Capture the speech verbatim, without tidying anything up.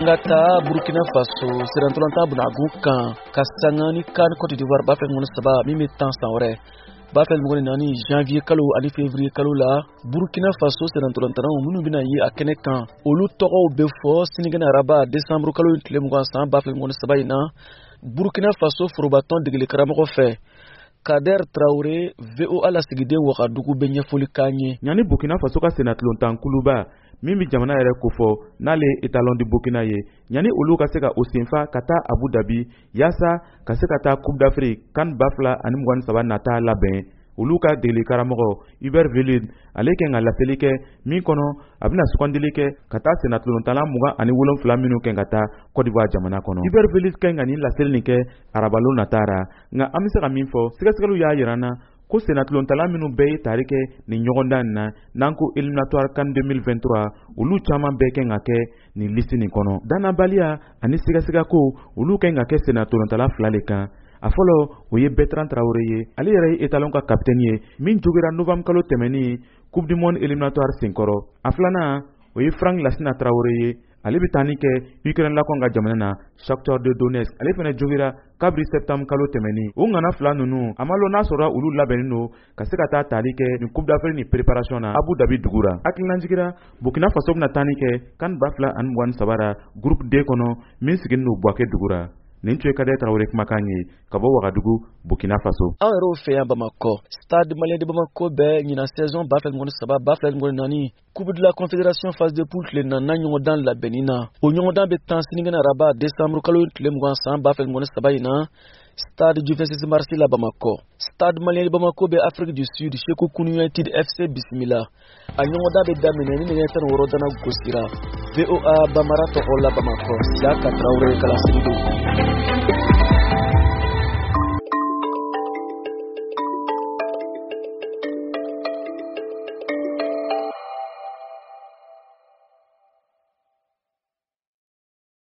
ngata Burkina Faso sirantolanta bunagu kan kasangani kan Côte d'Ivoire ba fe ngon saba mi metan sanwre ba fe ngon nani janvier kalo ani février kalo la Burkina Faso sirantolanta munu bina yi akene kan olu togo be fo sinigana raba décembre kalo tle mgon san ba fe ngon saba ina Burkina Faso forobaton digile karamo fe Kader Traoré V O A la sigide Ouagadougou benye foli kanye nyani Burkina Faso ka senat lontan kuluba mimi jamana yɛrɛ ko fɔ n'ale étalon di Burkina ye ɲani olu ka se ka o senfa ka taa Abu Dhabi yaasa ka se ka taa Coupe d'Afrique kan ba fila ani mugan ni saba nata labɛn olu ka degeli karamɔgɔ Hubert Velid ale kɛ ka laseli kɛ min kɔnɔ a bɛna sugandili kɛ ka taa senat lontala mugan ani wolonfila minnu kɛ ka taa Côte d'Ivoire jamana kɔnɔ Hubert Velid kɛ ka nin laseli nin kɛ arabalo natara nka an bɛ se ka min fɔ sɛgɛsɛgɛliw y'a yira na ko senatlontala minnu bɛɛ ye tari kɛ nin ɲɔgɔndan na n'an ko éliminatoire CAN deux mille vingt-trois olu caman bɛɛ kɛ ka kɛ nin liste nin kɔnɔ dannabaliya ani sɛgɛsɛgɛko olu kɛ ka kɛ senatlontala fila le kan a fɔlɔ o ye Bertrand Traoré ye ale yɛrɛ ye étalon ka capitaine ye min jogera novembre kalo tɛmɛni coupe du monde éliminatoire senkɔrɔ a filanan o ye Frank Lassina Traoré ye ale bɛ taa ni kɛ Ukraine lakɔn ka jamana na Shakhtar de Donetsk ale fana jogera kabiri septembre kalo tɛmɛni o ŋana fila ninnu a ma lɔn n'a sɔrɔ olu labɛnnen don ka se ka taa tali kɛ ni Coupe d'Afrique ni préparation na Abu Dhabi dugura hakililajigira Burkina Faso bɛna taa ni kɛ kan ba fila ani mugan ni saba ra groupe D kɔnɔ min sigilen don Buaké dugura nin tun ye Kader Traoré kumakan ye ka bɔ Ouagadougou Burkina Faso an yɛrɛw fɛ yan Bamako Stade Malien de Bamako bɛ ɲina saison ba fila ni saba ba fila ni naani Coupe de la Confédération phase de poule tile naaninan ɲɔgɔndan labɛnni na o ɲɔgɔndan bɛ tan sinigɛnɛ araba décembre kalo tile mugan san ba fila ni saba in na Stade du vingt-six mars la Bamako Stade Malien de Bamako bɛ Afrique du Sud Sékou Kounou United F C bisimila a ɲɔgɔndan bɛ daminɛ ni nɛgɛ tan ni wɔɔrɔ dana gosira V O A Bamara tɔgɔ la Bamako Siaka Traoré kalasigi don